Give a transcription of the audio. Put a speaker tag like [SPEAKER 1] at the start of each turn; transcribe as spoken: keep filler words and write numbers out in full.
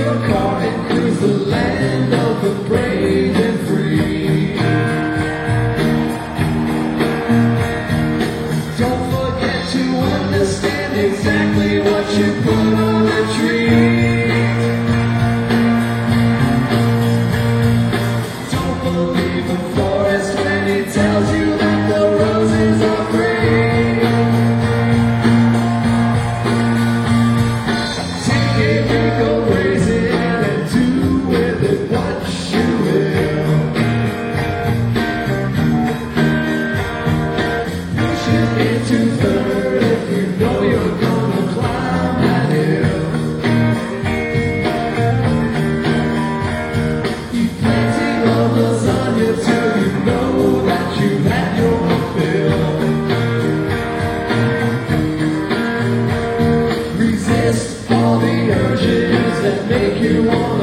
[SPEAKER 1] your car and cruise the land of the brave and free. Don't forget to understand exactly what you put on the tree. Don't believe the forest when he tells you that the roses are free. Take it, we go crazy and do with it what you will. Push it into third if you know you're gonna climb that hill. Eat plenty of lasagna till you know that you've had your fill. Resist all the urges that make you want